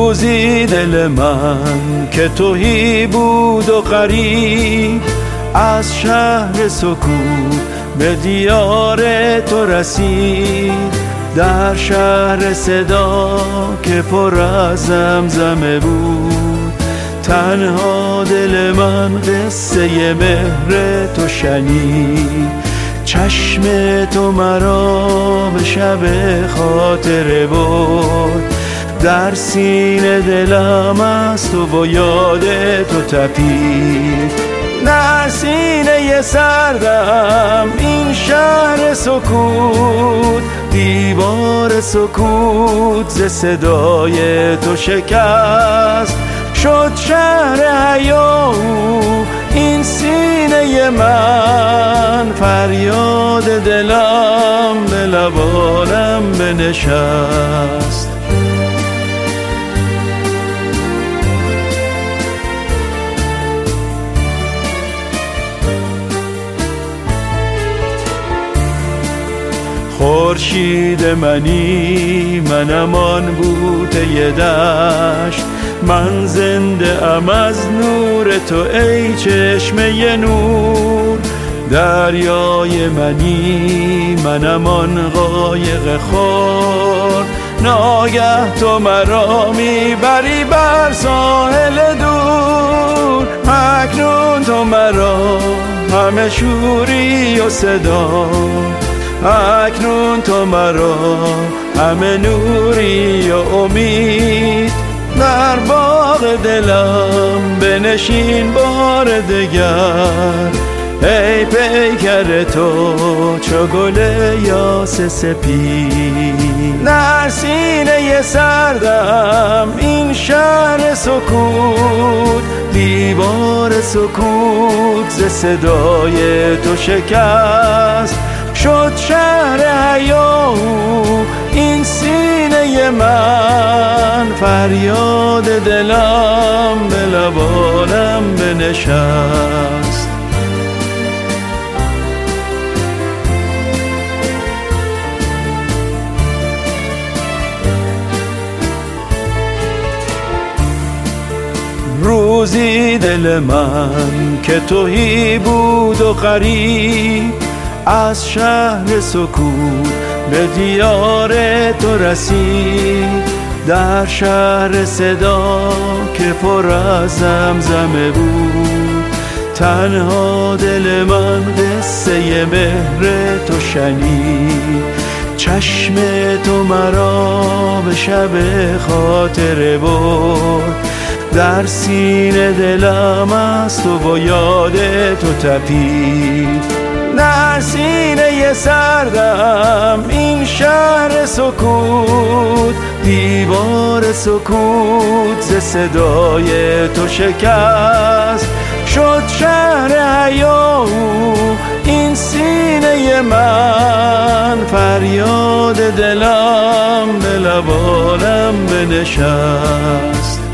روزی دل من که تهی بود و غریب، از شهر سکوت به دیار تو رسید. در شهر صدا که پر از زمزمه بود، تنها دل من قصه مهر تو شنید. چشم تو مرا به شب خاطره برد، در سینه دلم از تو و یاد تو تپید. در سینه سردم این شهر سکوت، دیوار سکوت ز صدای تو شکست. شد شهر حیا این سینه من، فریاد دلم به لبانم بنشست. خورشید منی منم آن بوته دشت، من زنده ام از نور تو ای چشمه نور. دریای منی منم آن قایق خور، ناگه تو مرا میبری بر ساحل دور. اکنون تو مرا همه شوری و صدا، اکنون تو مرا همه نوری و امید. در باغ دلم بنشین بار دگر، ای پیکر تو چو گل یاس سپید. در سینه سردم این شهر سکوت، دیوار سکوت ز صدای تو شکست. شد شهر حیا این سینه من، فریاد دلم به لبانم بنشست. روزی دل من که تهی بود و غریب، از شهر سکوت به دیار تو رسید. در شهر صدا که پر از زمزمه بود، تنها دل من قصه مهر تو شنید. چشم تو مرا به شب خاطره برد، در سینه دلم از تو و یاد تو تپید. در سینه سردم این شهر سکوت، دیوار سکوت ز صدای تو شکست. شد شهر حیا این سینه من، فریاد دلم به لبانم بنشست.